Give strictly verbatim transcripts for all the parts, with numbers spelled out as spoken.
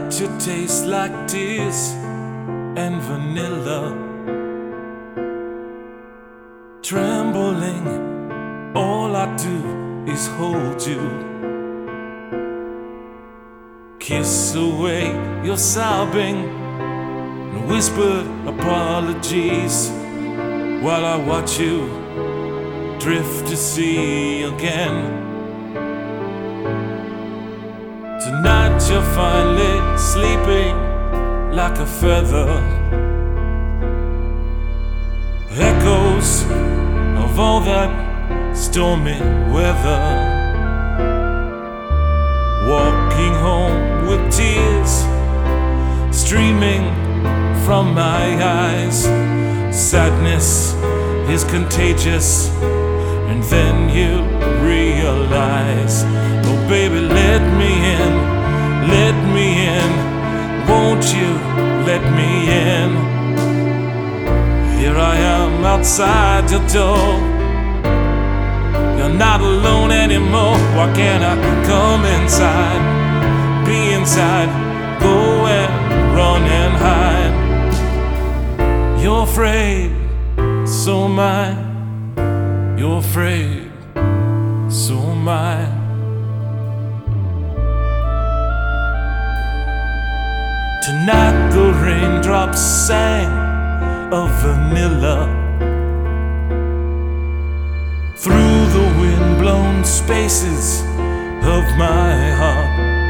Tonight you taste like tears and vanilla. Trembling, all I do is hold you. Kiss away your sobbing and whispered apologies while I watch you drift to sea again. Tonight you're finally sleeping like a feather. Echoes of all that stormy weather. Walking home with tears streaming from my eyes. Sadness is contagious, and then you realize, oh baby, let me in, let me in, won't you let me in? Here I am outside your door. You're not alone anymore. Why can't I come inside, be inside, go and run and hide? You're afraid, so am I. You're afraid, so am I. Tonight the raindrops sang of vanilla through the wind-blown spaces of my heart.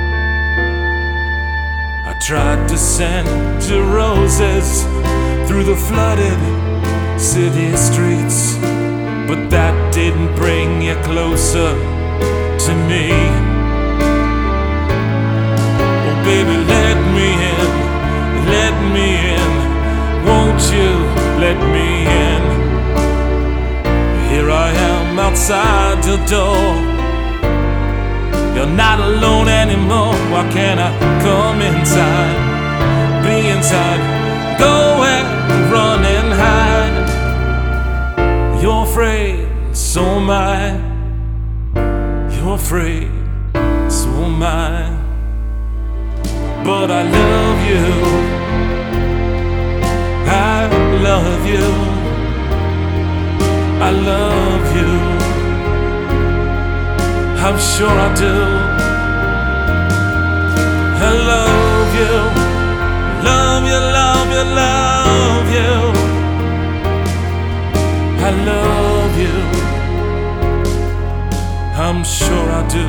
I tried to send you roses through the flooded city streets, but that didn't bring you closer to me. Oh baby, let me in, let me in, won't you let me in? Here I am outside your door. You're not alone anymore. Why can't I come inside, be inside, go and run and hide? You're afraid, so am I. You're afraid, so am I. But I love you, I love you, I love you, I'm sure I do. I love you, love you, love you, love you, I love you, I'm sure I do.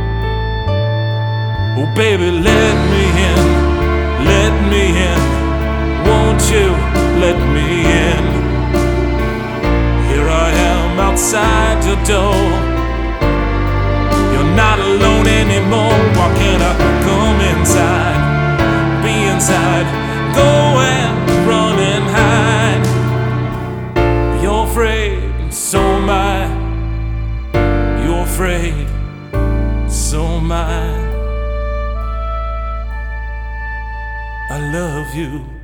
Oh baby, let me in, let me in, won't you let me in? Here I am outside your door. You're not alone anymore. Why can't I come inside, be inside, go and run and hide? You're afraid, so am I. You're afraid, so am I. I love you.